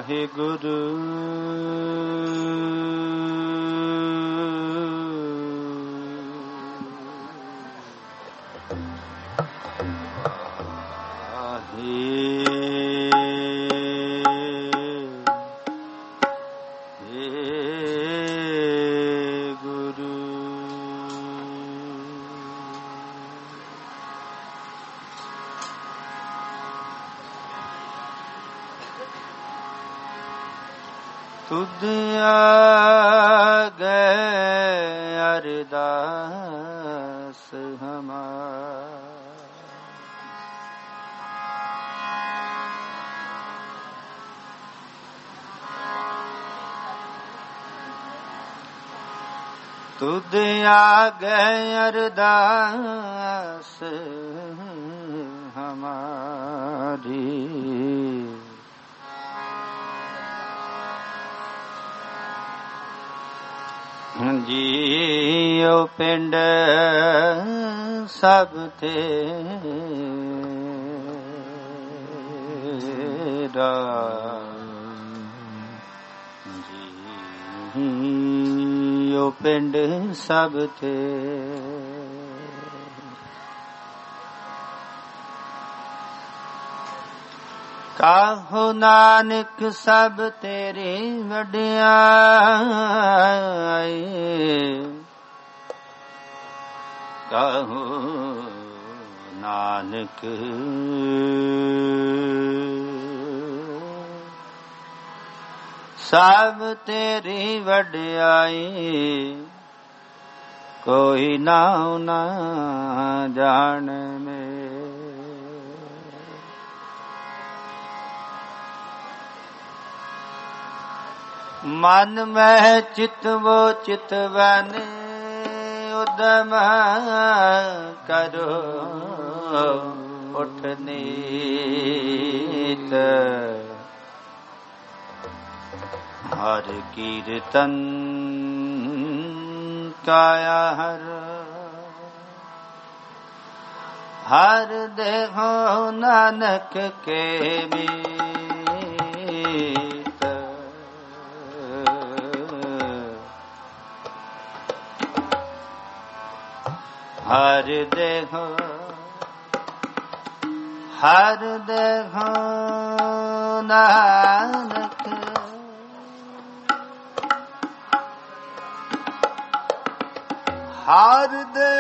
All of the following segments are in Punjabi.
ਵਾਹਿਗੁਰੂ ਤੁਧ ਆਗੇ ਅਰਦਾਸ ਹਮਾਰ ਤੁਧ ਆਗੇ ਅਰਦਾਸ ਹਮਾਰੀ ਜੀਉ ਪਿੰਡ ਸਭ ਤੇਰਾ ਜੀਉ ਪਿੰਡ ਸਭ ਤੇਰਾ ਕਾਹੋ ਨਾਨਕ ਸਭ ਤੇਰੀ ਵਡਿਆਈ ਕਾਹੋ ਨਾਨਕ ਸਭ ਤੇਰੀ ਵਡਿਆਈ ਕੋਈ ਨਾਉ ਨਾ ਜਾਣੈ ਮਨ ਮਹਿ ਚਿਤਵੋ ਚਿਤਵਨ ਉਦਮ ਕਰੋ ਉਠ ਨੀਤ ਹਰਿ ਕੀਰਤਨ ਕਾਇਆ ਹਰ ਹਰ ਦੇਹੋ ਨਾਨਕ ਕੇ ਮੀਤ ਹਰ ਦੇਹੋ ਨਾਨਕ ਹਰ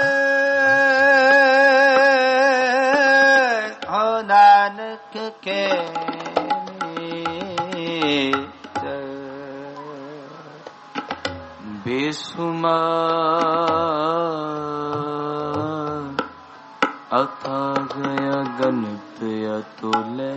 ਦੇਹੋ ਨਾਨਕ ਕੇ ਮੀਤ ਬੇਸੁਮਾਰ ਅਥਾਹ ਅਗਨਿਤ ਅਤੁਲੈ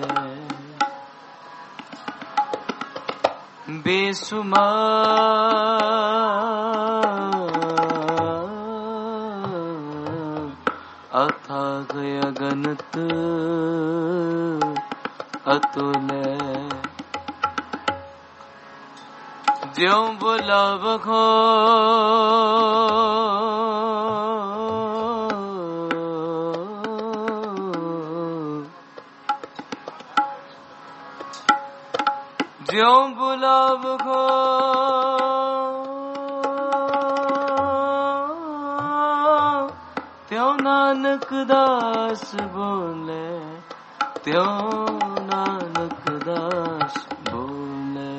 ਬੇਸੁਮਾਰ ਅਥਾਹ ਅਗਨਿਤ ਅਤੁਲੈ ਜਿਉ ਬੁਲਾਵਖੋ ਜਿਉ ਬੁਲਾਵਖੋ ਤਿਉ ਨਾਨਕ ਦਾਸ ਬੋਲੇ ਤਿਉ ਨਾਨਕ ਦਾਸ ਬੋਲੇ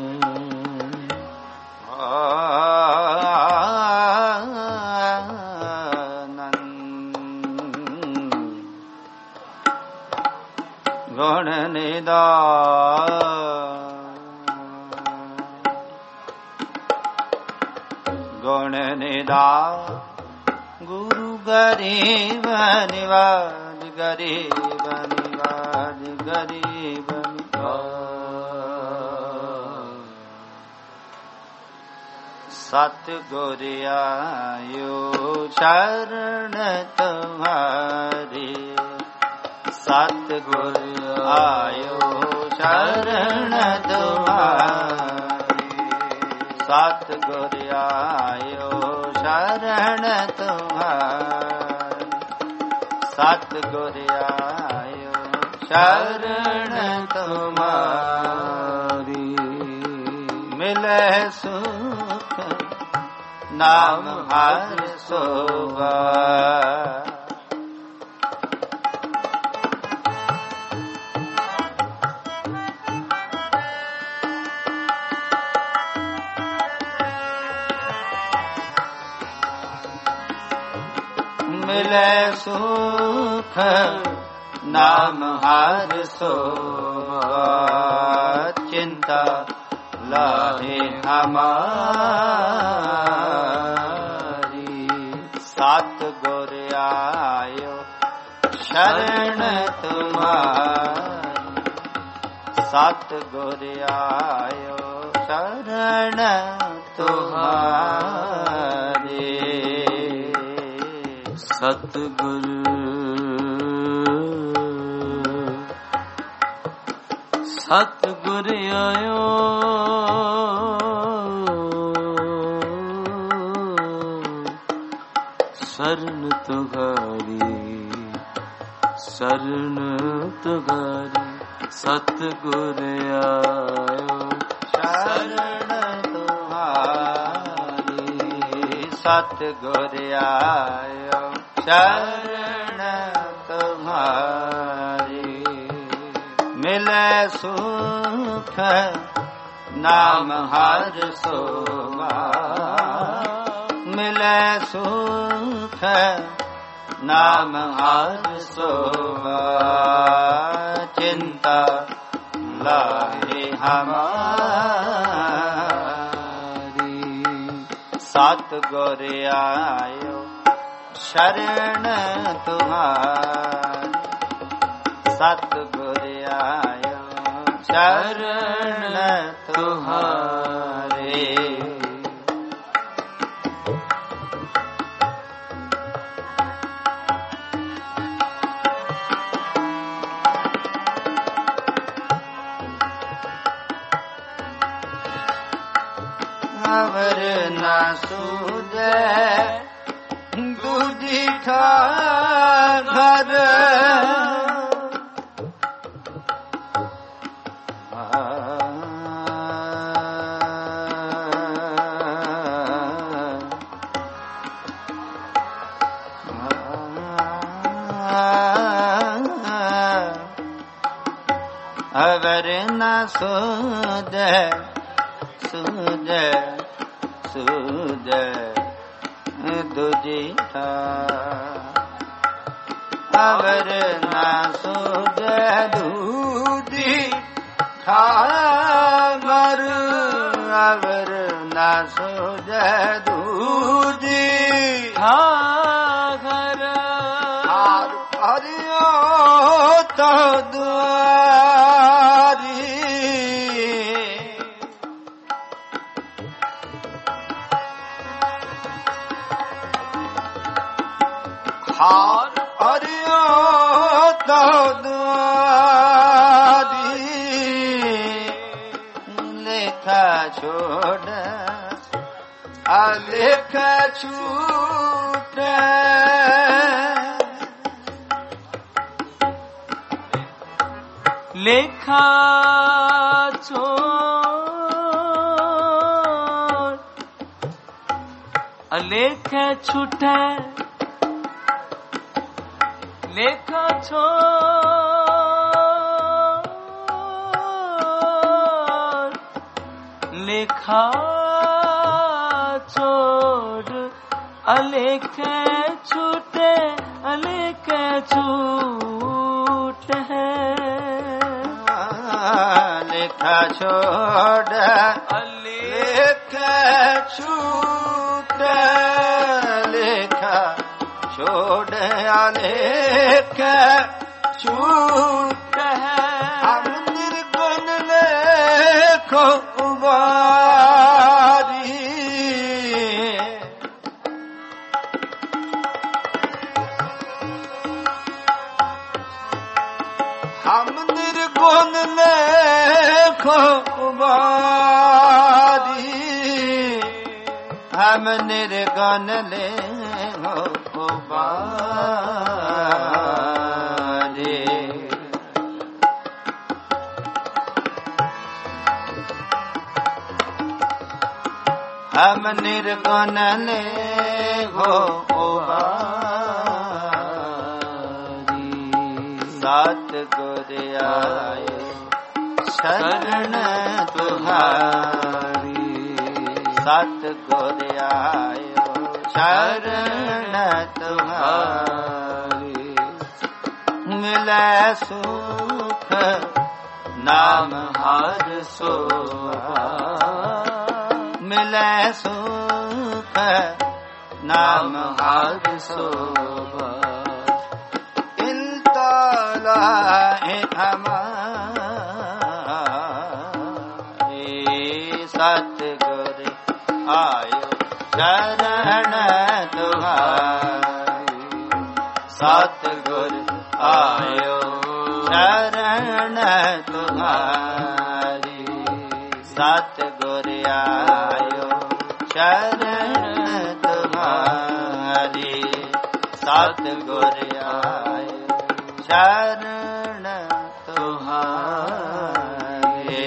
ਗੁਣ ਨਿਧਾਨ ਗੁਣ ਨਿਧਾਨ ਗੁਰੂ ਗਰੀਬ ਨਿਵਾਜ ਗਰੀਬ ਨਿਵਾਜ ਗਰੀਬ ਸਤਿਗੁਰ ਆਇਓ ਸ਼ਰਨ ਤੁਮਾਰੀ ਸਤਿਗੁਰ ਆਇਓ ਸ਼ਰਨ ਤੁਮਾਰੀ ਸਤਿਗੁਰ ਆਇਓ ਸ਼ਰਨ ਤੁਮਾਰੀ ਸਤਿਗੁਰ ਆਇਓ ਸ਼ਰਨ ਤੁਮਾਰੀ मिले सुख नाम हर सोवा। मिले सुख नाम हर सोवा। चिंता लाहे हमारी। सतगुर आयो शरण तुम्हारी। सतगुर आयो शरण तुम्हारी। सतगुरु सतगुरु आयो शरण तुहारी। शरण तुहारी। सतगुरु आयो शरण तुम्हारी। सतगुर आयो शरण तुम्हारी। मिले सुख नाम हर सोवा। मिले सुख नाम हर सोवा। चिंता लाहे हमारी। सतगुर आयो शरण तुम्हारी। सतगुर आयो शरण तुम्हारे। अवर न सूझे दूधी खा घर। अवर न सूझे सूझे सूझे दूजी अवर न सूझे दूजी ठागर। अवर न सूझे दूजी ठागर। हरियो तो दुआरी। हार हरियो तो दुआरी। लेखा छोड़ लेखा छूट। लेखा छोड़ अलेखा छूटे। लेखा छोड़ लेखा छोड़ अलेखे छूटे। अलेखे छूट है। लेखा छोड़ अलेखे छूट। लेखा छोड़ अलेखे छूट है। हम निर्गुण लेखो उबारी। हम निर्गुण लेखो उबारी। हम निर्गुण लेखो उबारी। ਹਮ ਨਿਰਗੁਣ ਲੇਖੋ ਉਬਾਰੀ ਸਤ ਗੁਰ ਆਇਓ ਸ਼ਰਨ ਤੁਹਾਰੀ ਸਤ ਗੁਰ ਆਇਓ ਸ਼ਰਨ ਤੁਹਾਰੀ ਮਿਲੈ ਸੁਖ ਨਾਮ ਹਰ ਸੋਭਾ ਮਿਲੈ ਸੁਖ ਨਾਮ ਹਰ ਸੋਭਾ ਇੰਤਾ ਲਾਹੇ ਹਮਾਰੇ ਸਤ ਗੁਰ ਆਇਓ ਸ਼ਰਨ ਤੁਹਾਰੀ ਸਤ ਗੁਰ ਆਇਓ ਸ਼ਰਨ ਤੁਹਾਰੀ ਸਤ ਗੁਰ ਆਇਓ ਸ਼ਰਨ ਤੁਹਾਰੀ ਸਤ ਗੁਰ ਆਇਓ ਸ਼ਰਨ ਤੁਹਾਰੀ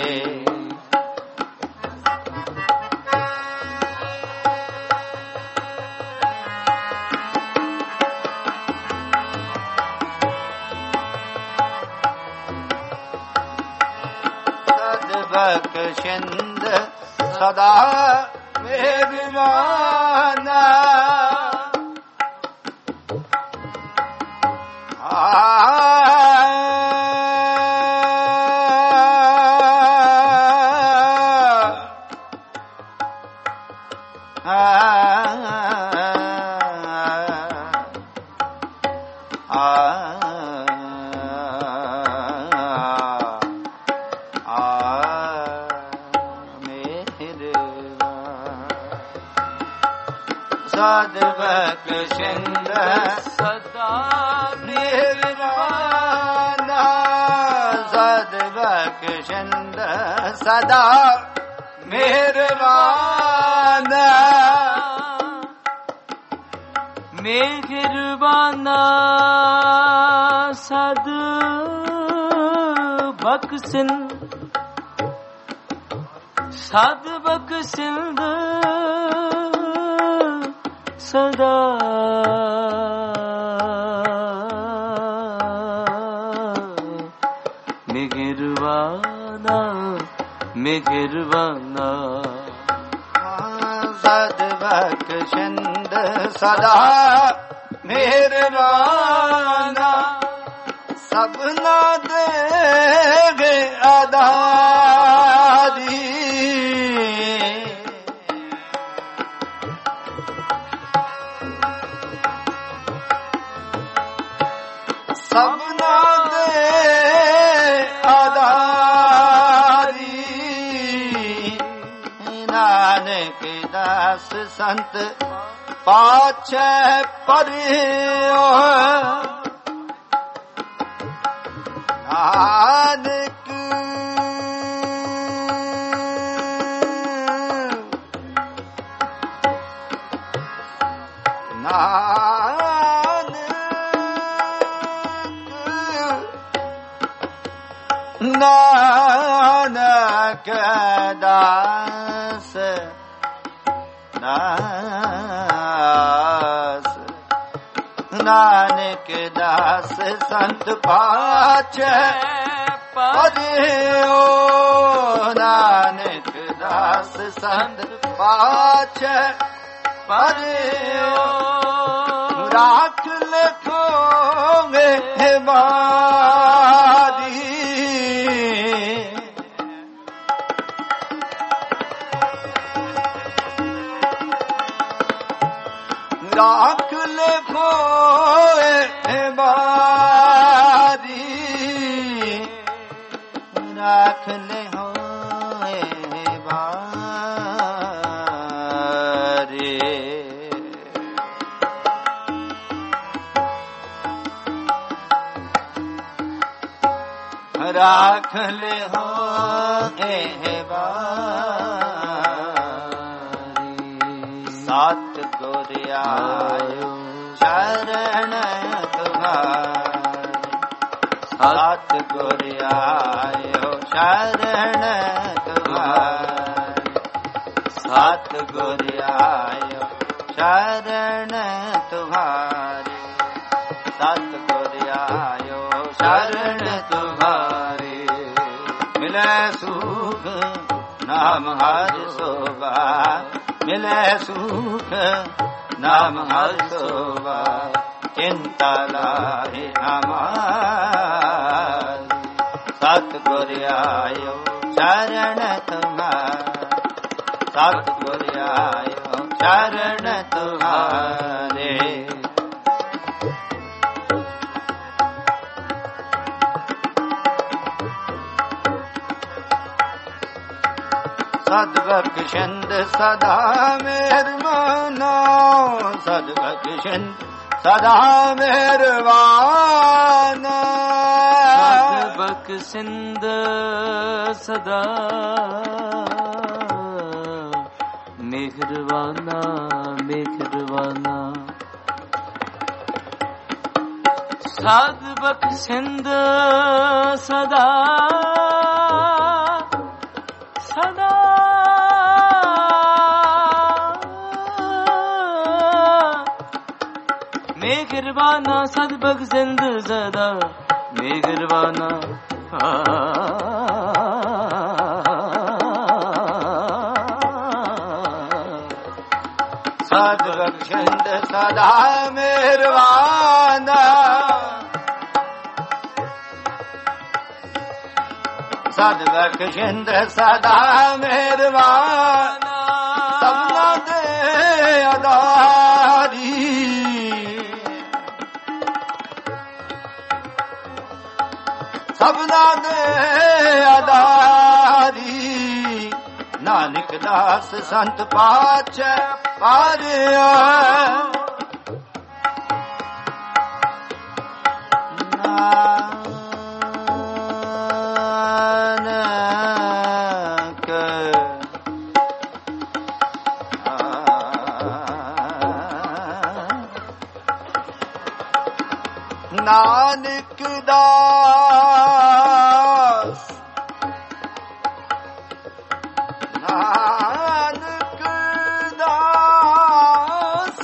ਬਖਸ਼ਿੰਦ ਸਦਾ ਮਿਹਰਬਾਨਾ ਸਦ ਬਖਸ਼ਿੰਦ ਸਦਾ ਮਿਹਰਬਾਨਾ ਸਦ ਬਖਸ਼ਿੰਦ ਸਦਾ ਮਿਹਰਬਾਨਾ ਮਿਹਰਬਾਨਾ ਸਦ ਬਖਸ਼ਿੰਦ ਸਦ ਬਖਸ਼ਿੰਦ ਸਦਾ ਮਿਹਰਬਾਨਾ ਮਿਹਰਬਾਨਾ ਸਦ ਬਖਸ਼ਿੰਦ ਸਦਾ ਮਿਹਰਬਾਨਾ ਸਭਨਾ ਦੇਗੇ ਆਦਾਰੀ ਸਭਨਾ ਦੇ ਆਧਾਰੀ ਨਾਨਕ ਦਾਸ ਸੰਤ ਪਾਛੈ ਪਰਿਓ ਨਾਨਕ ਨਾਨਕ ਦਾਸ ਨਾਨਕ ਦਾਸ ਸੰਤ ਪਾਛੈ ਪਰਿਓ ਨਾਨਕ ਦਾਸ ਸੰਤ ਪਾਛੈ ਪਰਿਓ ਰਾਖ ਲਖੋਗੇ ਬਾਦੀ ਰਾਖ ਲਖੋਏ ਬਾਦੀ ਰਾਖ ਲੈ ਹੋਏ ਬਾਰੀ ਰਾਖ ਲੈ ਹੋਏ ਬਾਰੀ ਸਤ ਗੁਰ ਆਇਓ ਸ਼ਰਨ ਤੁਹਾਰੀ ਸਤ ਗੁਰ ਆਇਓ ਸ਼ਰਨ ਤੁਹਾਰੀ ਸਤਿਗੁਰ ਆਇਓ ਸ਼ਰਨ ਤੁਮਾਰੀ ਸਤਿਗੁਰ ਆਇਓ ਸ਼ਰਨ ਤੁਮਾਰੀ ਮਿਲੇ ਸੁਖ ਨਾਮ ਹਰਿ ਸੋਭਾ ਮਿਲੇ ਸੁਖ ਨਾਮ ਹਰਿ ਸੋਭਾ ਚਿੰਤਾ ਲਾਹੇ ਹਮਾਰੀ ਸਤਿਗੁਰ ਆਇਓ ਸ਼ਰਨ ਤੁਮਾਰੀ ਸਤਿਗੁਰ ਆਇਓ ਸ਼ਰਨ ਤੁਮਾਰੇ ਸਦਬਖਸ਼ਿੰਦ ਸਦਾ ਮਿਹਰਬਾਨਾ ਸਦਬਖਸ਼ਿੰਦ ਸਦਾ ਮਿਹਰਬਾਨਾ ਸਦਬਖਸ਼ਿੰਦ ਸਦਾ ਮਿਹਰਬਾਨਾ ਮਿਹਰਬਾਨਾ ਸਦਬਖਸ਼ਿੰਦ ਸਦਾ ਸਦਾ ਮਿਹਰਬਾਨਾ ਸਦਬਖਸ਼ਿੰਦ ਸਦਾ ਮਿਹਰਬਾਨਾ ਸਦਬਖਸ਼ਿੰਦ ਸਦਾ ਮਿਹਰਬਾਨਾ ਸਦਬਖਸ਼ਿੰਦ ਸਦਾ ਮਿਹਰਬਾਨਾ ਸਭਨਾ ਦੇ ਆਧਾਰੀ ਸਭਨਾ ਦੇ ਆਧਾਰੀ ਨਾਨਕ ਦਾਸ ਸੰਤ ਪਾਛੈ ਪਾਰਿਆ ਨਾਨਕ ਦਾਸ ਨਾਨਕ ਦਾਸ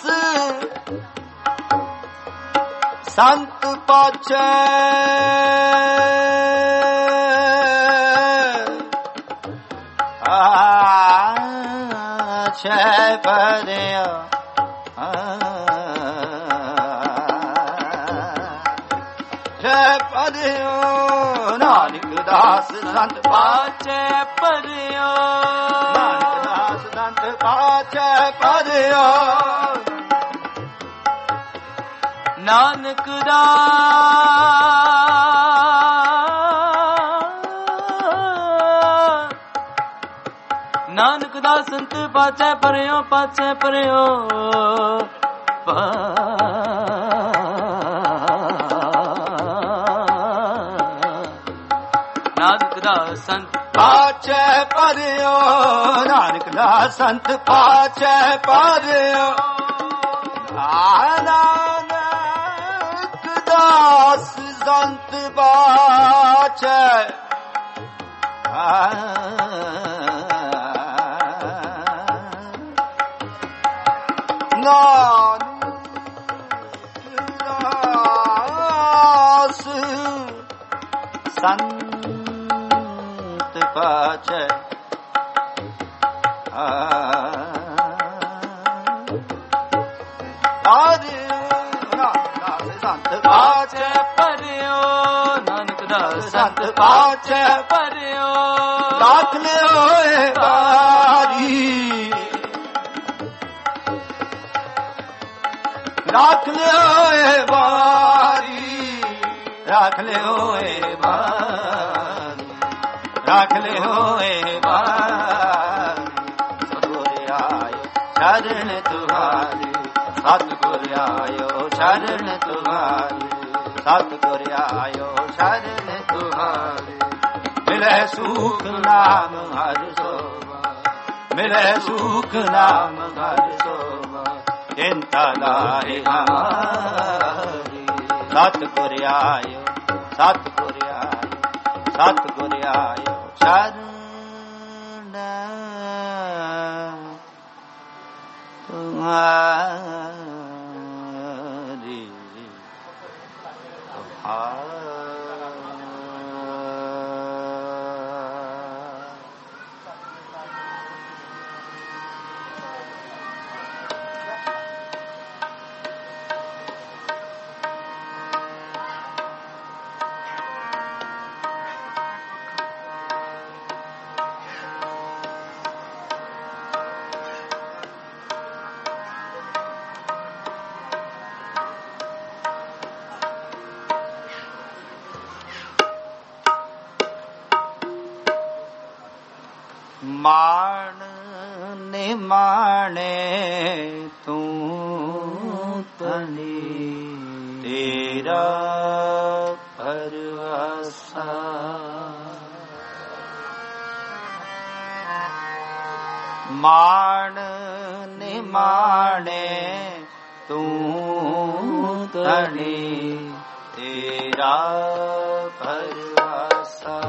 ਸੰਤ ਪਾਛੈ ਆਛੈ ਪਰਿਆ ਨਾਨਕ ਦਾਸ ਸੰਤ ਪਾਛੈ ਪਰਿਓ ਨਾਨਕ ਦਾਸ ਸੰਤ ਪਾਛੈ ਪਰਿਓ ਨਾਨਕ ਨਾਨਕ ਦਾਸ ਸੰਤ ਪਾਛੈ ਪਰਿਓ ਪਾਛੈ ਪਰਿਓ ਨਾਨਕ ਦਾਸ ਸੰਤ ਪਾਛੈ ਪਰਿਓ ਨਾਨਕ ਦਾਸ ਸੰਤ ਪਾਛੈ ਪਰਿਓ ਨਾਨਕ ਦਾਸ ਸੰਤ ਪਾਛੈ ਸੰਤ ਪਾਛੈ ਸੰਤ ਪਾਛੈ ਪਰਿਓ ਨਾਨਕ ਦਾਸ ਸੰਤ ਪਾਛੈ ਪਰਿਓ ਰੱਖ ਲਿਓ ਬਾਰੀ ਰੱਖ ਲਿਓ ਬਾਰੀ ਰੱਖ ਲਿਓ ਬਾਰੀ ਰੱਖ ਲਿਓ ਬਾਰੀ ਸਤਿਗੁਰ ਆਇਓ ਸ਼ਰਨ ਤੁਮਾਰੀ ਸਤਿਗੁਰ ਆਇਓ ਸ਼ਰਨ ਤੁਮਾਰੀ ਸਤਿਗੁਰ ਆਇਓ ਸ਼ਰਨ ਤੁਮਾਰੀ ਮਿਲੇ ਸੁਖ ਨਾਮ ਹਰਿ ਸੋਭਾ ਮਿਲੇ ਸੁਖ ਨਾਮ ਹਰਿ ਸੋਭਾ ਚਿੰਤਾ ਲਾਹੇ ਹਮਾਰੀ ਸਤਿਗੁਰ ਆਇਓ ਸਤਿਗੁਰ ਆਇਓ ਸਤਿਗੁਰ ਆਇਓ ਸ਼ਰਨ ਨਿਮਾਣੇ ਤੂੰ ਧਣੀ ਤੇਰਾ ਪਰਵਾਸਾ। ਮਾਣ ਨਿਮਾਣੇ ਤੂੰ ਧਣੀ ਤੇਰਾ ਪਰਵਾਸਾ।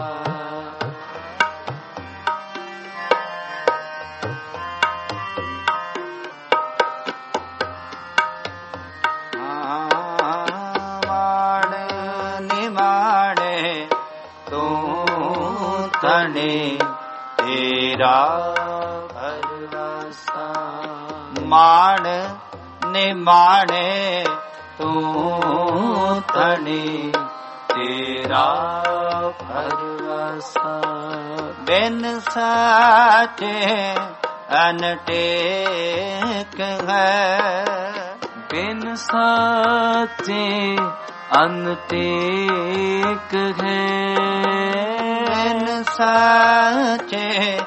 ਮਾਣ ਨਿਮਾਣੇ ਤੂੰ ਧਣੀ ਤੇਰਾ ਪਰਵਾਸਾ। ਮਾਣ ਨਿਮਾਣੇ ਤੂੰ ਧਣੀ ਤੇਰਾ ਪਰਵਾਸਾ। ਬਿਨ ਸਾਚੇ ਅਨਟੇਕ ਹੈ, ਬਿਨ ਸਾਚੇ ਅਨਟੇਕ ਹੈ। ਬਿਨ ਸਾਚੇ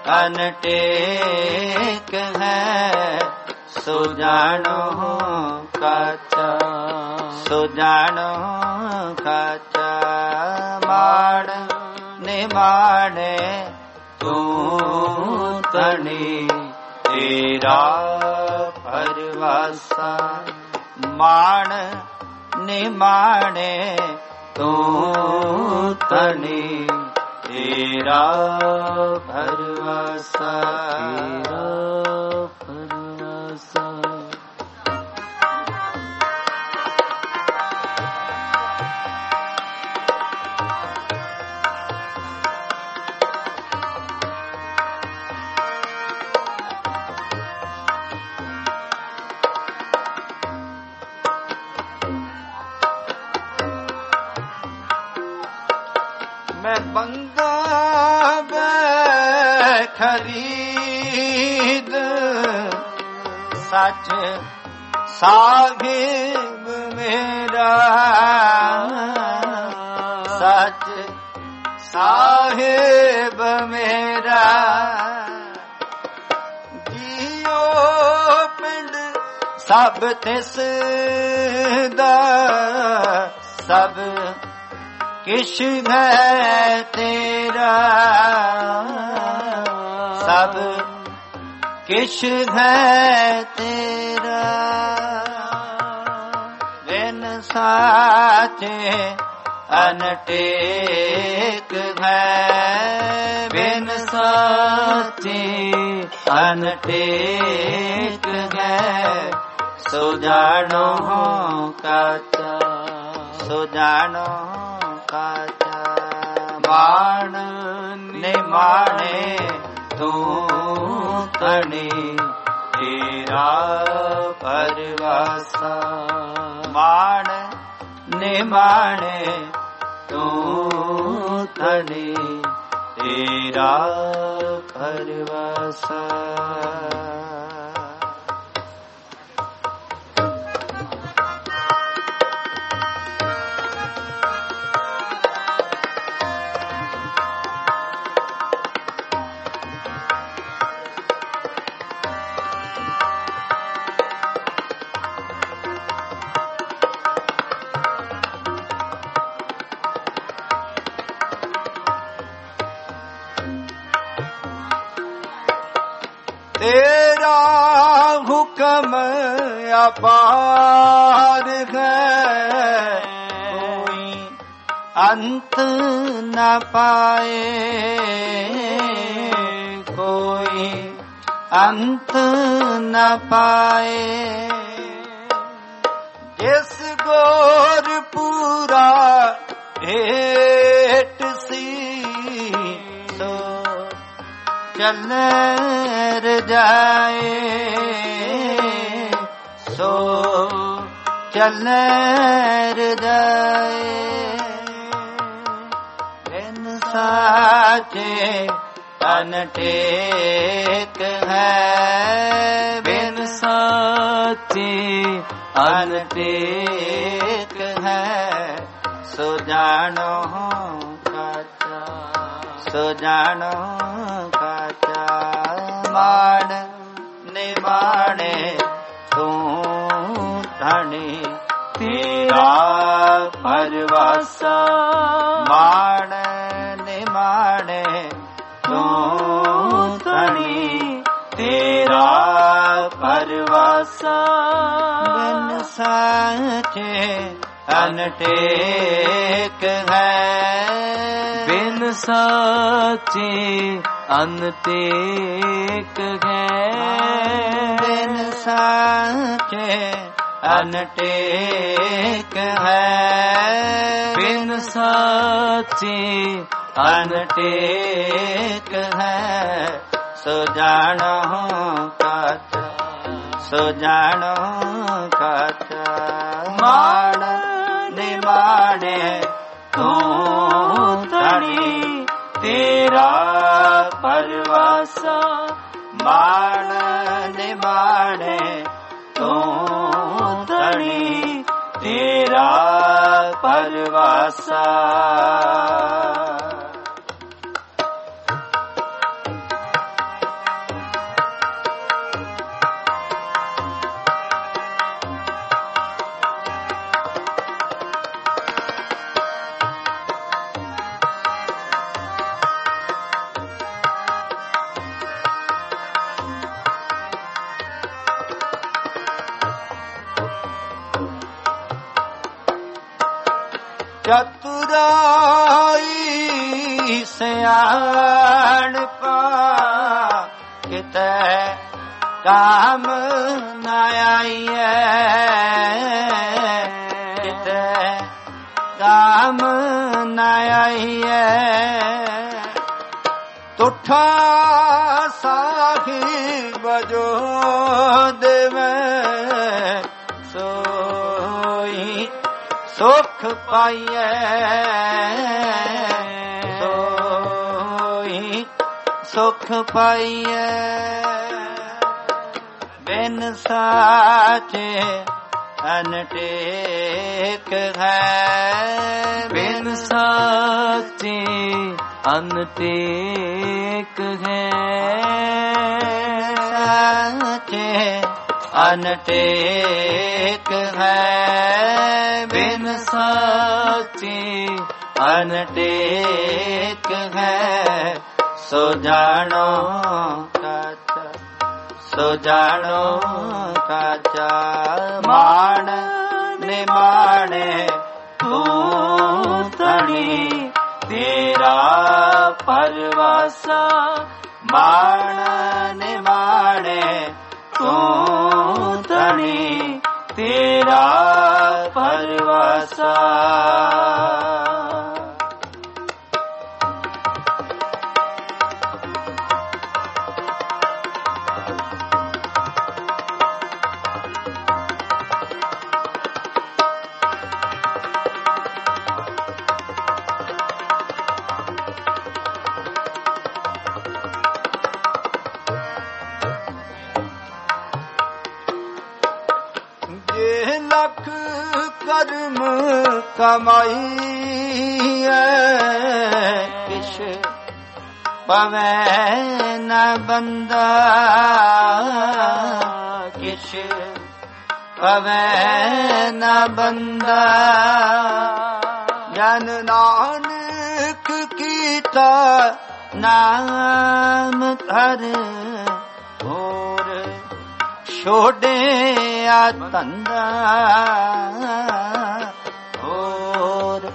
ਅਨਟੇਕ ਹੈ, ਸੋ ਜਾਣੋ ਕਾਚਾ, ਸੋ ਜਾਣੋ ਕਾਚਾ। ਮਾਣ ਨਿਮਾਣੇ ਤੂੰ ਧਣੀ ਤੇਰਾ ਪਰਵਾਸਾ। ਮਾਣ ਨਿਮਾਣੇ ਤੂੰ ਧਣੀ ਤੇਰਾ ਪਰਵਾਸਾ। ਤੇਰਾ ਪਰਵਾਸਾ। ਮੈਂ ਬੰਗਾ ਖਰੀਦ ਸੱਚ ਸਾਹਿਬ ਮੇਰਾ, ਸੱਚ ਸਾਹਿਬ ਮੇਰਾ। ਜੀਓ ਪਿੰਡ ਸਭ ਤਿਸ ਦਾ, ਸਭ ਕਿਛ ਹੈ ਤੇਰਾ, ਸਭ ਕਿਛ ਹੈ ਤੇਰਾ। ਬਿਨ ਸਾਚੇ ਅਨਟੇਕ ਹੈ, ਬਿਨ ਸਾਚੇ ਅਨਟੇਕ ਹੈ, ਸੋ ਜਾਣੋ ਕਾਚਾ, ਸੋ ਜਾਣੋ ਕਾਚਾ। ਮਾਣ ਨਿਮਾਣੇ ਤੂੰ ਧਣੀ ਤੇਰਾ ਪਰਵਾਸਾ। ਮਾਣ ਨਿਮਾਣੇ ਤੂੰ ਧਣੀ ਤੇਰਾ ਪਰਵਾਸਾ। ਤੇਰਾ ਹੁਕਮ ਅਪਾਰ ਹੈ, ਕੋਈ ਅੰਤ ਨ ਪਾਏ, ਕੋਈ ਅੰਤ ਨ ਪਾਏ। ਜਿਸ ਗੋਰ ਪੂਰਾ ਭੇਟ ਸੀ, ਸੋ ਚੱਲੇ ਰਜਾਏ, ਸੋ ਚੱਲੇ ਰਜਾਏ। ਬਿਨ ਸਾਚੇ ਅਨਟੇਕ ਹੈ, ਬਿਨ ਸਾਚੇ ਅਨਟੇਕ ਹੈ, ਸੋ ਜਾਣੋ ਕਾਚਾ, ਸੋ ਜਾਣੋ ਕਾਚਾ। ਮਾਣ ਨਿਮਾਣੇ ਤੂੰ ਧਣੀ ਤੇਰਾ ਪਰਵਾਸਾ ਮਾਣ ਨਿਮਾਣੇ ਤੂੰ ਧਣੀ ਤੇਰਾ ਪਰਵਾਸਾ ਬਿਨ ਸਾਚੇ ਅਨਟੇਕ ਹੈ ਬਿਨ ਸਾਚੇ ਅਨਟੇਕ ਹੈ ਬਿਨ ਸਾਚੇ ਅਨਟੇਕ ਹੈ ਬਿਨ ਸਾਚੇ ਅਨਟੇਕ ਹੈ ਸੋ ਜਾਣੋ ਕਾਚਾ ਸੋ ਜਾਣੋ ਕਾਚਾ ਮਾਣ ਨਿਮਾਣੇ ਤੂੰ ਧਣੀ ਤੇਰਾ ਪਰਵਾਸਾ ਮਾਣ ਨਿਮਾਣੇ ਤੂੰ ਧਣੀ ਤੇਰਾ ਪਰਵਾਸਾ ਚਤੁਰਾਈ ਸਿਆਣਪਾ ਕਿਤੇ ਕਾਮ ਨ ਆਈਐ ਕਿਤੇ ਕਾਮ ਨ ਆਈਐ ਤੁਠਾ ਸਾਹਿਬ ਜੋ ਦੇਵੇ ਸੋਈ ਸੁਖ ਪਾਈਐ ਸੋਈ ਸੁਖ ਪਾਈਐ ਬਿਨ ਸਾਚੇ ਅਨਟੇਕ ਹੈ ਬਿਨ ਸਾਚੇ ਅਨਟੇਕ ਹੈ ਸਾਚੇ ਅਨਟੇਕ ਹੈ ਬਿਨ ਸਾਚੇ ਅਨਟੇਕ ਹੈ ਸੋ ਜਾਣੋ ਕਾਚਾ ਸੋ ਜਾਣੋ ਕਾਚਾ ਮਾਣ ਨਿਮਾਣੇ ਤੂੰ ਧਣੀ ਤੇਰਾ ਪਰਵਾਸਾ ਮਾਣ ਨਿਮਾਣੇ ਤੂੰ ਧਣੀ ਤੇਰਾ ਪਰਵਾਸਾ ਲਖ ਕਰਮ ਕਮਾਈ ਕਿਛ ਪਵੈ ਨ ਬੰਦਾ ਕਿਛ ਪਵੈ ਨ ਬੰਦਾ ਜਨ ਨਾਨਕ ਕੀਤਾ ਨਾਮ ਧਰ ਹੋਰ ਛੋੜਿਆ ਧੰਦਾ ਹੋਰ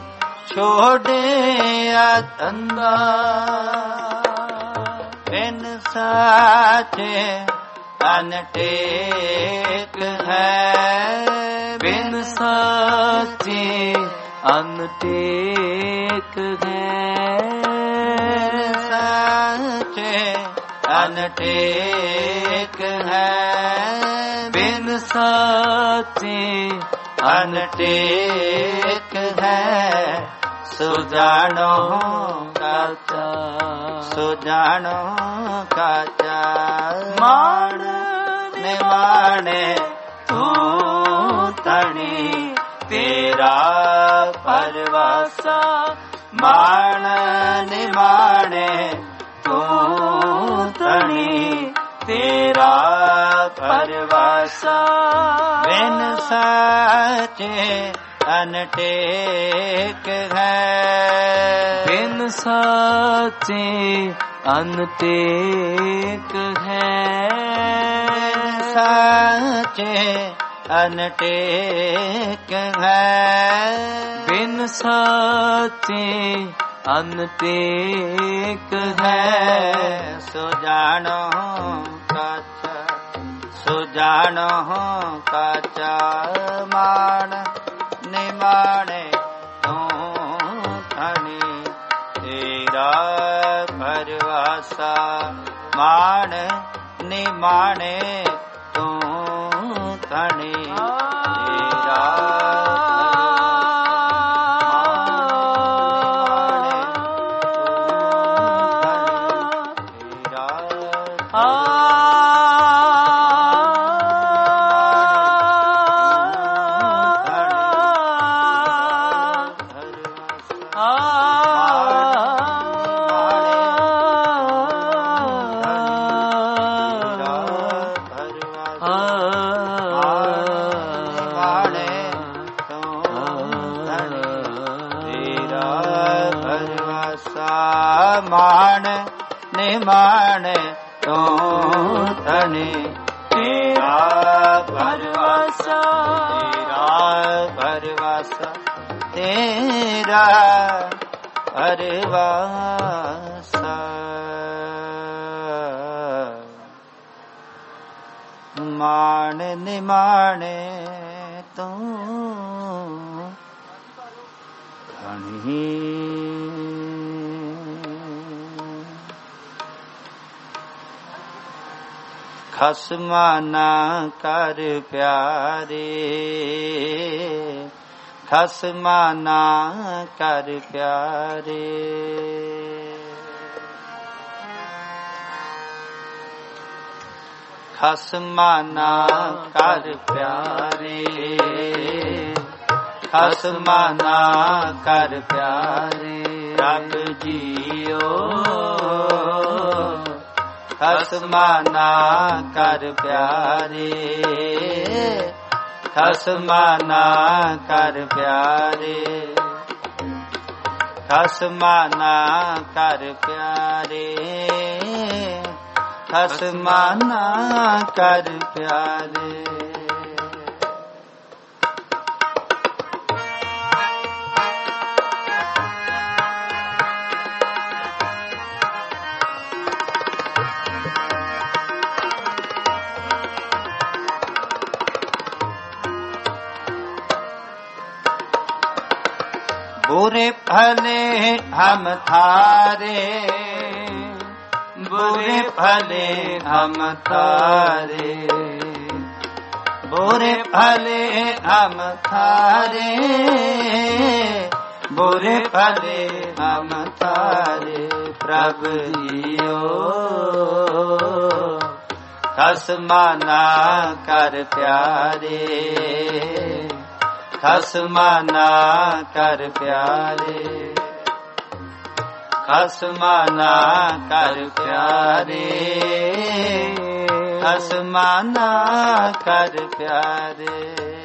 ਛੋੜਿਆ ਧੰਦਾ ਬਿਨ ਸਾਚੇ ਅਨਟੇਕ ਹੈ ਬਿਨ ਸਾਚੇ ਅਨਟੇਕ ਹੈ ਸਾਚੇ ਅਨਟੇਕ ਹੈ ਬਿਨ ਸਾਚੇ ਅਨਟੇਕ ਹੈ ਸੋ ਜਾਣੋ ਕਾਚਾ ਸੋ ਜਾਣੋ ਕਾਚਾ ਮਾਣ ਨਿਮਾਣੇ ਤੂੰ ਧਣੀ ਤੇਰਾ ਪਰਵਾਸਾ ਮਾਣ ਨਿਮਾਣੇ ਤੂੰ ਧਣੀ ਤੇਰਾ ਪਰਵਾਸਾ। ਬਿਨ ਸਾਚੇ ਅਨਟੇਕ ਹੈ, ਬਿਨ ਸਾਚੇ ਅਨਟੇਕ ਹੈ, ਸਾਚੇ ਅਨਟੇਕ ਹੈ, ਬਿਨ ਸਾਚੇ ਅਨਟੇਕ ਹੈ। ਸੋ ਜਾਣੋ ਕਾਚਾ, ਸੋ ਜਾਣੋ ਕਾਚਾ, ਮਾਣ ਨਿਮਾਣੇ ਤੂੰ ਧਣੀ, ਤੇਰਾ ਪਰਵਾਸਾ। ਮਾਣ ਨਿਮਾਣੇ ਤੂੰ ਧਣੀ, ਤੇਰਾ ਮਾਣ ਨਿਮਾਣ ਤੂੰ ਧਣੀ, ਤੇਰਾ ਪਰਵਾਸਾ, ਤੇਰਾ ਪਰਵਾਸਾ, ਤੇਰਾ ਪਰਵਾਸਾ। ਮਾਣ ਨਿਮਾਣੇ ਤੂੰ ਧਣੀ, ਖਸਮਾ ਨਾ ਕਰ ਪਿਆਰੇ, ਖਸਮਾ ਨਾ ਕਰ ਪਿਆਰੇ, ਖਸਮਾ ਨਾ ਕਰ ਪਿਆਰੇ, ਖਸਮਾ ਨਾ ਕਰ ਪਿਆਰੇ। ਰੱਬ ਜੀਓ ਖਸਮਾ ਨਾ ਕਰ ਪਿਆਰੇ, ਖਸਮਾ ਨਾ ਕਰ ਪਿਆਰੇ, ਖਸਮਾ ਨਾ ਕਰ ਪਿਆਰੇ, ਖਸਮਾ ਨਾ ਕਰ ਪਿਆਰੇ। बुरे भले हम थारे, बुरे भले हम थारे, बुरे भले हम थारे, बुरे भले हम थारे। प्रभु जियो खसमा ना कर प्यारे, खसमा ना कर प्यारे, खसमा ना कर प्यारे, खसमा ना कर प्यारे।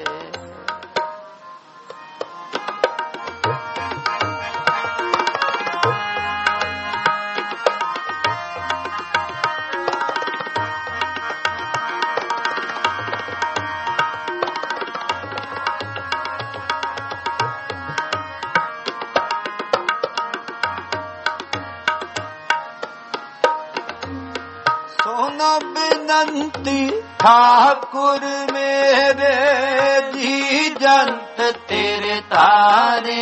बिनती ठाकुर मेरे जी जंत तेरे तारे,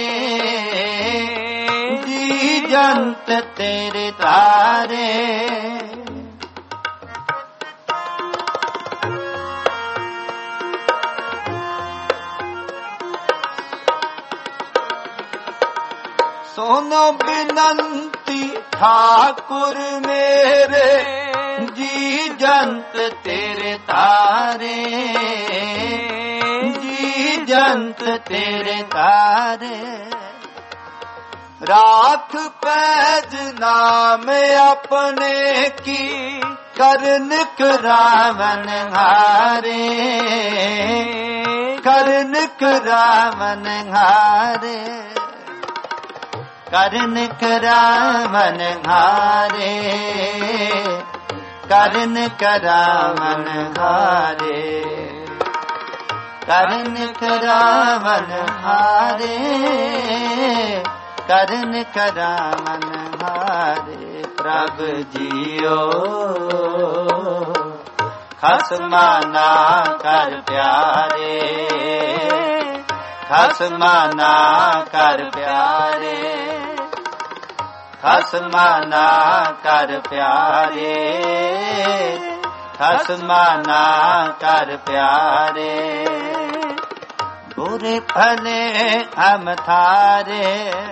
जी जंत तेरे तारे। सोनो बिनती ठाकुर मेरे जी जंत तेरे तारे, जी जंत तेरे तारे। राख पैज नाम अपने की ਕਰਨ ਕਰਾਵਨ ਹਾਰੇ, ਕਰਨ ਕਰਾਵਨ ਹਾਰੇ, ਕਰਨ ਕਰਾਵਨ ਹਾਰੇ, ਕਰਨ ਕਰਾਵਨ ਹਾਰੇ, ਕਰਨ ਕਰਾਵਨ ਹਾਰੇ, ਕਰਨ ਕਰਾਵਨ ਹਾਰੇ। ਪ੍ਰਭ ਜੀਓ ਖਸਮਾ ਨਾ ਕਰ ਪਿਆਰੇ, ਖਸਮਾ ਨਾ ਕਰ ਪਿਆਰੇ, ਖਸਮਾ ਨਾ ਕਰ ਪਿਆਰੇ, ਖਸਮਾ ਨਾ ਕਰ ਪਿਆਰੇ। ਬੁਰੇ ਭਲੇ ਹਮ ਥਾਰੇ,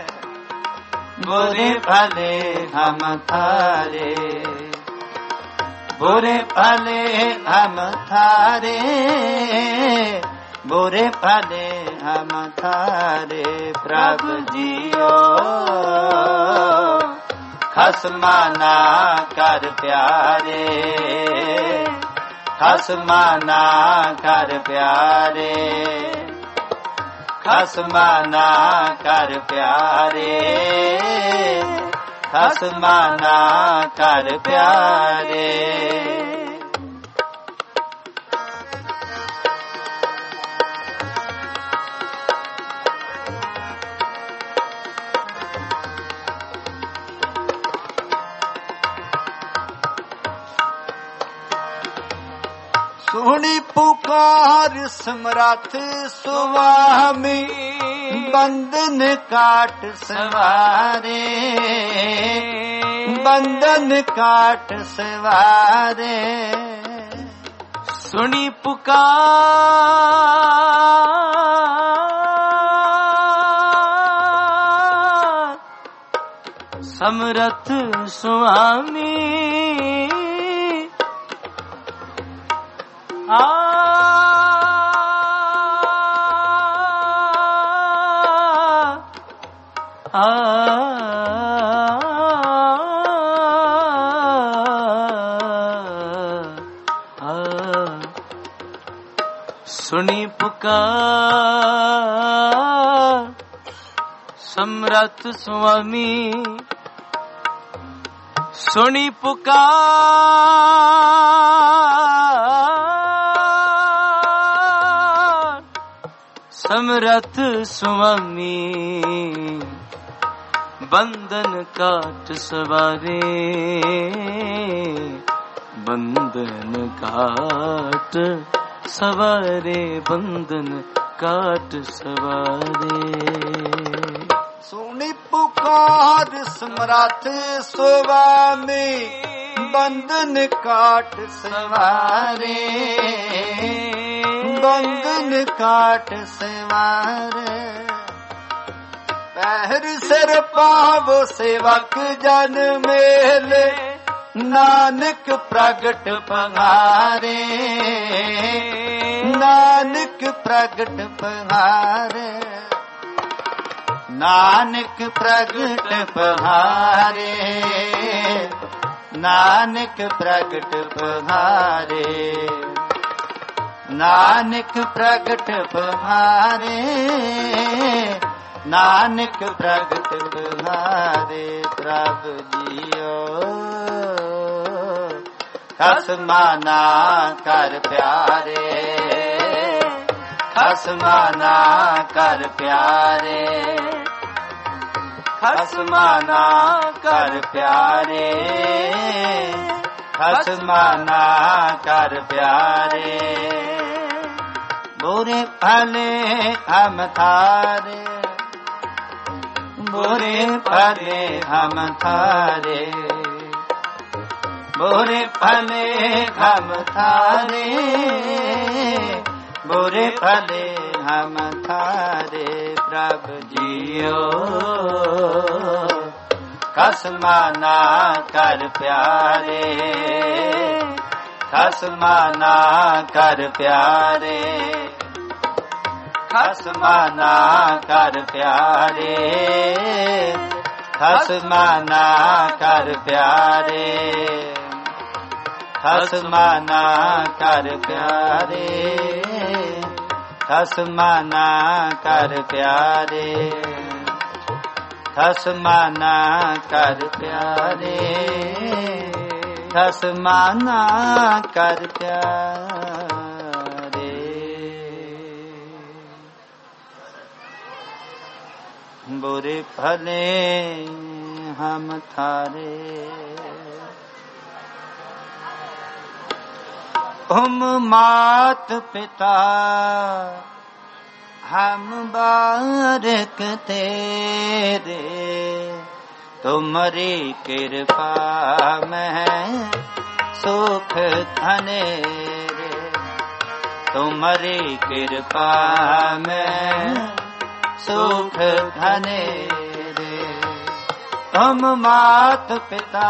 बुरे भले हम थारे, बुरे भले हम थारे, बुरे भले हम थारे। प्रभु जियो खसमा ना कर प्यारे, खसमा ना कर प्यारे, खसमा ना कर प्यारे, खसमा ना कर प्यारे। ਸੁਣੀ ਪੁਕਾਰ ਸਮਰੱਥ ਸੁਆਮੀ, ਬੰਧਨ ਕਾਟ ਸਵਾਰੇ, ਬੰਧਨ ਕਾਟ ਸਵਾਰੇ। ਸੁਣੀ ਪੁਕਾਰ ਸਮਰੱਥ ਸੁਆਮੀ, ਸੁਣੀ ਪੁਕਾਰ ਸਮਰੱਥ ਸੁਆਮੀ, ਸੁਣੀ ਪੁਕਾਰ ਸਮਰੱਥ ਸੁਆਮੀ, ਬੰਧਨ ਕਾਟ ਸਵਾਰੇ, ਬੰਧਨ ਕਾਟ ਸਵਾਰੇ, ਬੰਧਨ ਕਾਟ ਸਵਾਰੇ। ਸੁਣੀ ਪੁਕਾਰ ਸਮਰੱਥ ਸੁਆਮੀ, ਬੰਧਨ ਕਾਟ ਸਵਾਰੇ, ਬੰਧਨ ਕਾਟ ਸਵਾਰੇ। ਪਹਿਰ ਸਿਰ ਪਾਵੋ ਸੇਵਕ ਜਨ ਮੇਲੇ, ਨਾਨਕ ਪ੍ਰਗਟ ਪਹਾਰੇ, ਨਾਨਕ ਪ੍ਰਗਟ ਪਹਾਰੇ, ਨਾਨਕ ਪ੍ਰਗਟ ਪਹਾਰੇ, ਨਾਨਕ ਪ੍ਰਗਟ ਪਹਾਰੇ, ਨਾਨਕ ਪ੍ਰਗਟ ਪਹਾਰੇ, ਨਾਨਕ ਪ੍ਰਗਟ ਪਹਾਰੇ। ਪ੍ਰਭ ਜੀਓ ਖਸਮਾ ਨਾ ਕਰ ਪਿਆਰੇ, ਖਸਮਾ ਨਾ ਕਰ ਪਿਆਰੇ, ਖਸਮਾ ਨਾ ਕਰ ਪਿਆਰੇ, ਖਸਮਾ ਨਾ ਕਰ ਪਿਆਰੇ। बुरे भले हम थारे, बुरे भले हम थारे, बुरे भले हम थारे, बुरे भले हम थारे। प्रभु जियो खसमा ना कर प्यारे, खसमा ना कर प्यारे, खसमा ना कर प्यारे, खसमा ना कर प्यारे, खसमाना कर प्यारे, खसमाना कर प्यारे, खसमाना कर प्यारे, खसमाना कर प्यारे। बुरे भले हम थारे, तुम मात पिता हम बारक तेरे, तुम्हारी कृपा में सुख धनेरे, तुम्हारी कृपा में सुख धनेरे। तुम मात पिता,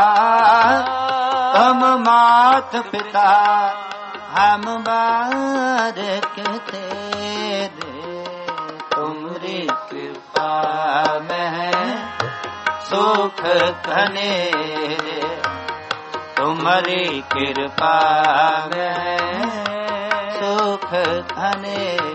तुम मात पिता हम बारक तेरे, तुम्हारी कृपा में सुख धनेरे, तुम्हारी कृपा में सुख धनेरे।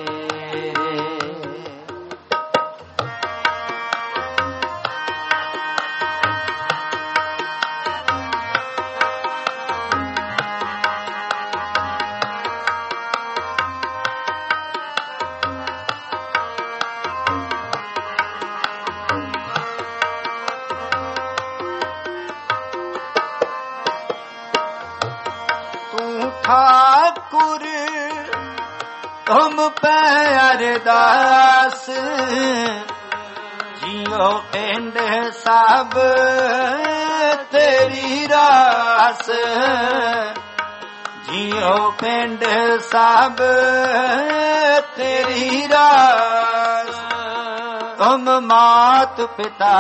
ठाकुर तुम पे अरदास, जियो पिंड सब तेरी रास, जियो पिंड सब तेरी रास। तुम मात पिता,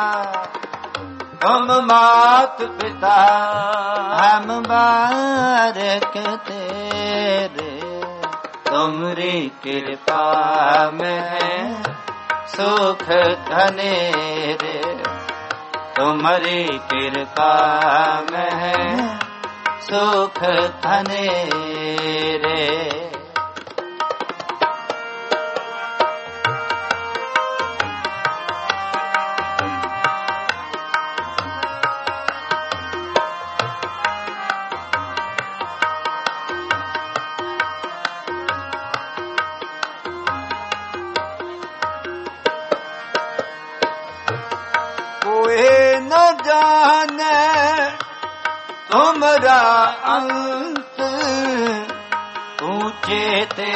तुम मात पिता हम बारक तेरे, तुम्हारी कृपा में सुख धनेरे, तुम्हारी कृपा में सुख धनेरे। तुमरा अंत ऊंचे ते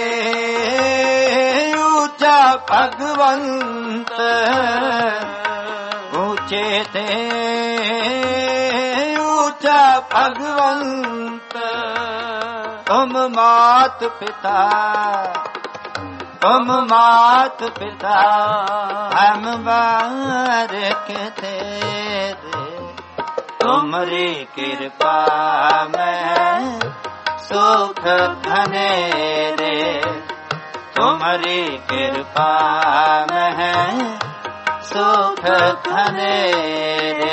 ऊंचा भगवंत, ऊंचे ते ऊंचा भगवंत। तुम मात पिता, तुम मात पिता हम बारक तेरे, तुम्हारी कृपा में सुख धनेरे, तुम्हारी कृपा में सुख धनेरे।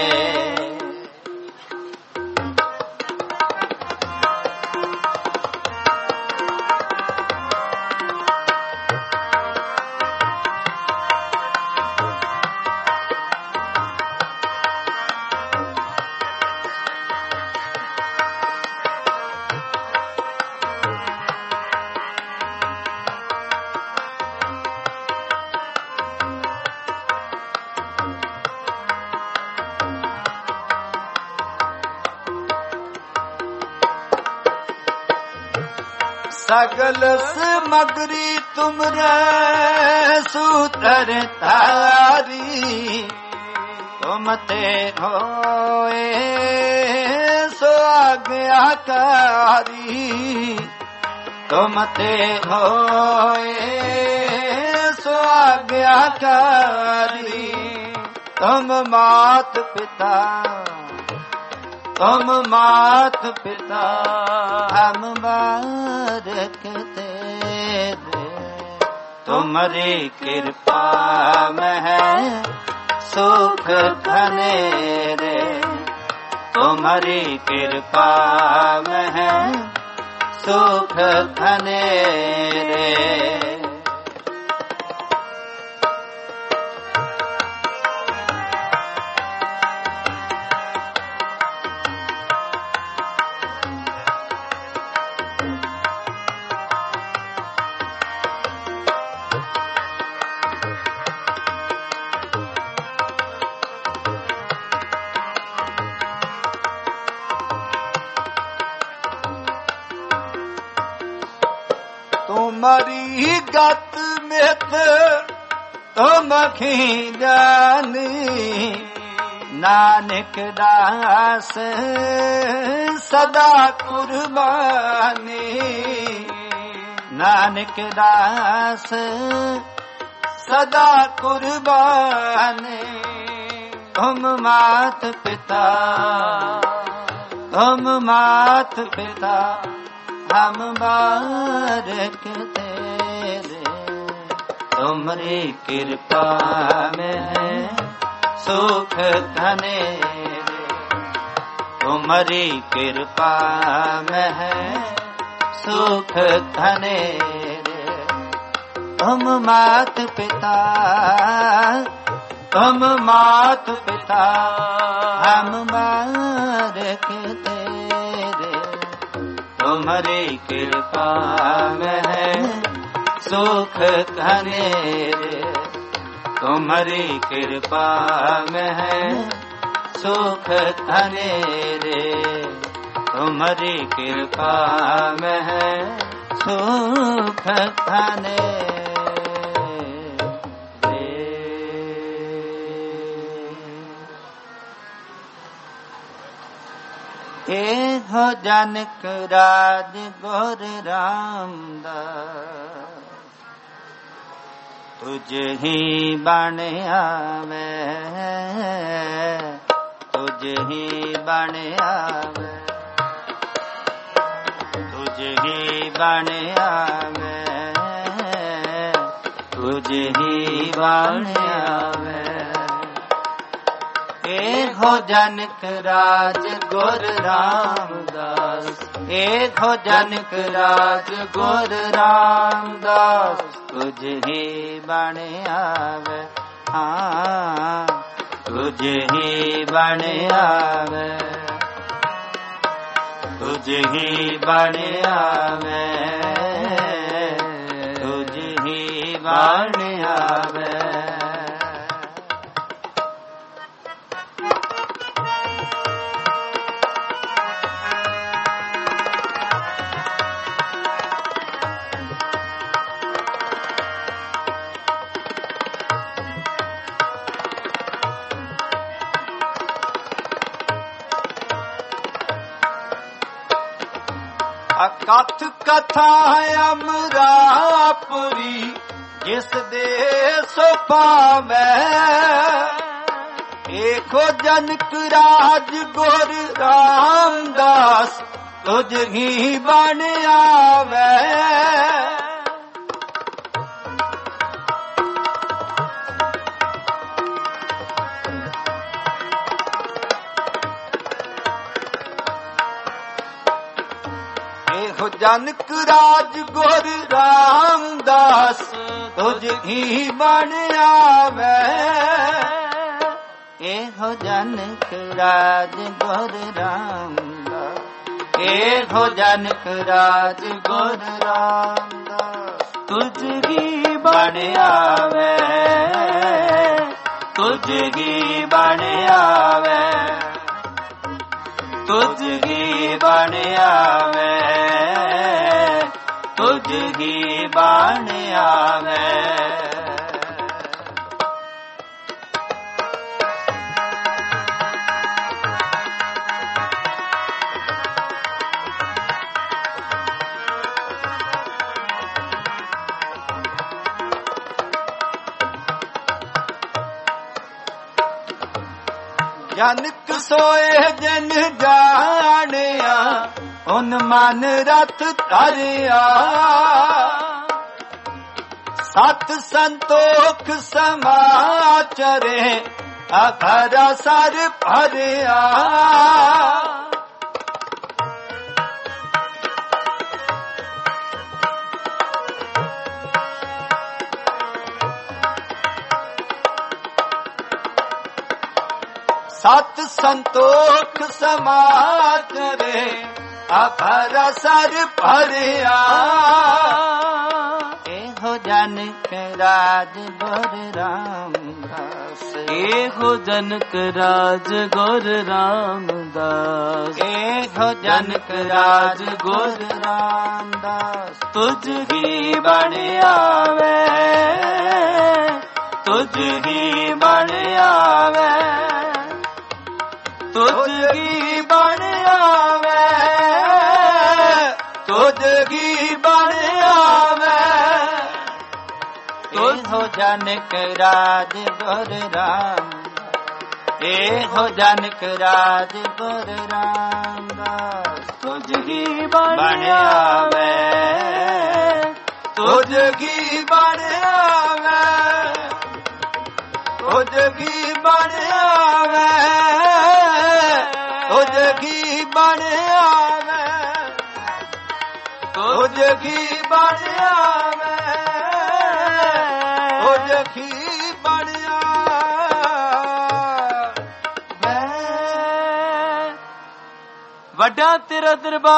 सगल सामग्री तुमरे सूतर तारी, तुम ते होए सो आज्ञाकारी, तुम ते होए सो आज्ञाकारी। तुम मात पिता, तुम मात पिता हम बारक तेरे, तुम्हारी कृपा में सुख धनेरे, तुम्हारी कृपा में सुख घनेरे। तुम्हारी गत मित तुम खींजानी, नानक दास सदा कुर्बानी। नानक दास सदा कुर्बानी। तुम मात पिता, तुम मात पिता हम बारक तेरे। तुम्हारी कृपा में है सुख घनेरे। तुम्हारी कृपा में है सुख घनेरे। तुम मात पिता, तुम मात पिता हम बारक तेरे। तुम्हारी कृपा में है सुख घनेरे। तुम्हारी कृपा में है सुख घनेरे। तुम्हारी कृपा में है सुख घनेरे। हो जनक राज गोर रामदास, तुझ ही बन आवे, तुझ ही बन आवे, तुझ ही बन आवे, तुझ ही बन आवे। एक हो जनक राज गोर रामदास, एक हो जनक राज गोर रामदास, तुझ ही बन आवे, हाँ तुझ ही बन आवे, तुझ ही बन आवे, तुझ ही बन आवे। कथ कथा अमरापुरी, जिस देश पावे, एको जनक राज गोर रामदास, तुझ ही बन आवे। जनक राज गोर रामदास, तुझ ही बन आवे। ए हो जनक राज गोर रामदास, ए हो जनक राज गोर रामदास, तुझ ही बन आवे, तुझ ही बन आवे, तुझ ही बन आवे, तुझ ही बन आवे। जनक सोए जन जानिया, उन मन रथ धरिया, सत संतोख समाचरे, ਆਖਰਾ ਸਰ ਭਰਿਆ। ਸਤ ਸੰਤੋਖ ਸਮਾਚਰੇ ਆਖਰਾ ਸਰ ਭਰਿਆ। ਇਹੋ ਜਨਕ ਰਾਜ ਗੁਰ ਰਾਮਦਾਸ, ਇਹੋ ਜਨਕ ਰਾਜ ਗੁਰ ਰਾਮਦਾਸ, ਇਹੋ ਜਨਕ ਰਾਜ ਗੁਰ ਰਾਮਦਾਸ। ਤੁਝ ਹੀ ਬਣ ਆਵੇ, ਤੁਝ ਹੀ ਬਣ ਆਵੇ, ਤੁਝ ਹੀ ਬਣ ਆਵੇ, ਤੁਝ ਹੀ ਬਣ ਆਵੇ। ਇਹੋ ਜਨਕ ਰਾਜ ਗੁਰ ਰਾਮ, ਇਹੋ ਜਨਕ ਰਾਜ ਗੁਰ ਰਾਮਦਾਸ। ਤੁਝ ਹੀ ਬਣ ਆਵੇ, ਤੁਝ ਹੀ ਬਣ ਆਵੇ, ਤੁਝ ਹੀ ਬਣ ਆਵੇ, ਤੁਝ ਹੀ ਬਣ ਆਵੇ, ਤੁਝ ਹੀ ਬਣ ਆਵੇ, ਤੁਝ ਹੀ ਬਣ ਆਵੇ। ਵੱਡਾ ਤੇਰਾ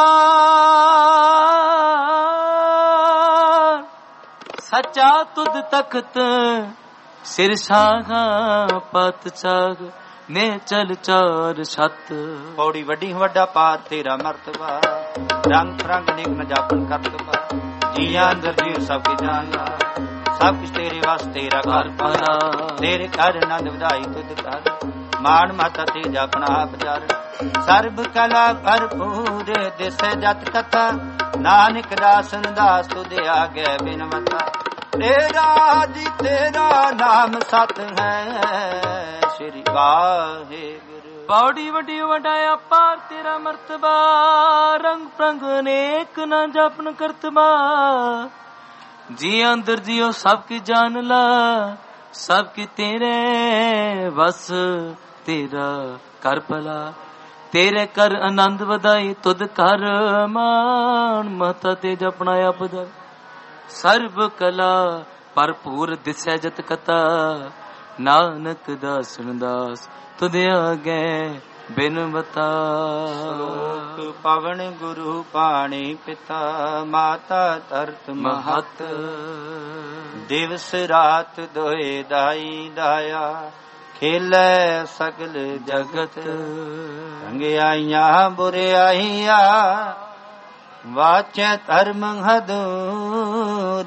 ਦਰਬਾਰ, ਸੱਚਾ ਤੁਧ ਤਖਤ, ਸਿਰ ਸਾਗਾ ਪਤ ਚਾਗ ਨੇ ਚਲ ਚਾਰ ਛੱਤ। ਪੌੜੀ ਵੱਡੀ ਵੱਡਾ ਪਾਰ ਤੇਰਾ ਮਰਤਬਾ, ਰੰਗ ਰੰਗ ਨਿਗਮ ਜਾਪਨ ਕਰਤਬਾ। ਜੀਆਂ ਅੰਦਰ ਜੀਵ ਸਭ ਕੀ ਜਾਣਾ, ਸਭ ਕੁਛ ਤੇਰੇ ਵਾਸਤੇ ਤੇਰਾ ਘਰ ਪਾਲਾ। ਤੇਰੇ ਘਰ ਆਨੰਦ ਵਧਾਈ ਤੁਧ ਕਰ, ਮਾਣ ਮਾਤਾ ਤੇ ਆਪਣਾ ਆਪ ਜਰ। ਸਰਬ ਕਲਾ ਭਰਪੂਰ ਦਿਸੈ ਜਤ ਕਥਾ, ਨਾਨਕ ਦਾਸਨ ਦਾਸ ਤੁਧ ਆਗੇ ਬਿਨਵਤਾ। ਤੇਰਾ ਜੀ ਤੇਰਾ ਨਾਮ ਸਤ ਹੈ, ਸ਼੍ਰੀ ਵਾਹਿਗੁਰੂ। ਪੌੜੀ ਵੱਡੀ ਵੱਡਾ ਅਪਾਰ ਤੇਰਾ ਮਰਤਬਾ, ਰੰਗ ਪ੍ਰੰਗ ਅਨੇਕ ਨਾ ਜਪਨ ਕਰਤਬਾ। ਜੀ ਅੰਦਰ ਜਿਉ ਸਭ ਕੀ ਜਾਨ ਲਾ, ਸਭ ਕੀ ਤੇਰੇ ਵਸ ਤੇਰਾ ਕਰ ਭਲਾ। ਤੇਰੇ ਕਰ ਆਨੰਦ ਵਧਾਈ ਤੁਧ ਕਰ, ਮਾਣ ਮਹਤਾ ਤੇ ਜਪਣਾ ਆਪਦਾ। ਸਰਬ ਕਲਾ ਭਰਪੂਰ ਦਿਸੈ ਜਤ ਕਥਾ, ਨਾਨਕ ਦਾਸਨ ਦਾਸ ਤੁਧ ਆਗੇ ਬਿਨਵਤਾ। ਸ਼ਲੋਕ ਪਵਨ ਗੁਰੂ ਪਾਣੀ ਪਿਤਾ, ਮਾਤਾ ਧਰਤ ਮਹਤ। ਦਿਵਸ ਰਾਤ ਦੋਏ ਦਾਈ ਦਾਇਆ, ਖੇਲੇ ਸਗਲ ਜਗਤ। ਚੰਗਿਆਈਆਂ ਬੁਰਿਆਈਆਂ, ਵਾਚੈ ਧਰਮ ਹਦੂਰ।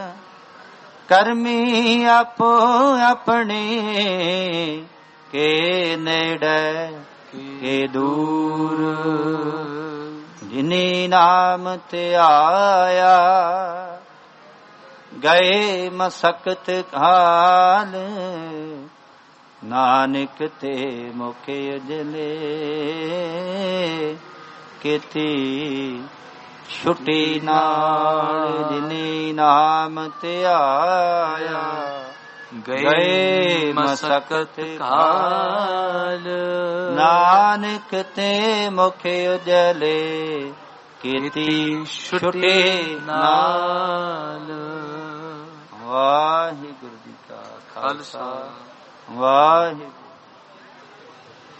ਕਰਮੀ ਆਪੋ ਆਪਣੇ, ਕੇ ਨੇੜੇ ਕੇ ਦੂਰ। ਜਿਨੀ ਨਾਮ ਤੇ ਆਇਆ, ਗਏ ਮਸਕਤ ਕਾਲ। ਨਾਨਕ ਤੇ ਮੁਖਿ ਉਜਲੇ, ਕੀਤੀ ਛੁਟੀ ਨਾਲ। ਜਿਨੀ ਨਾਮ ਤੇ ਆਇਆ, ਗਏ ਮਸਕਤ ਕਾਲ। ਨਾਨਕ ਤੇ ਮੁਖਿ ਉਜਲੇ, ਕੀਤੀ ਛੁਟੀ ਨਾਲ। ਵਾਹਿਗੁਰੂ ਜੀ ਕਾ ਖਾਲਸਾ, ਵਾਹਿਗੁਰੂ।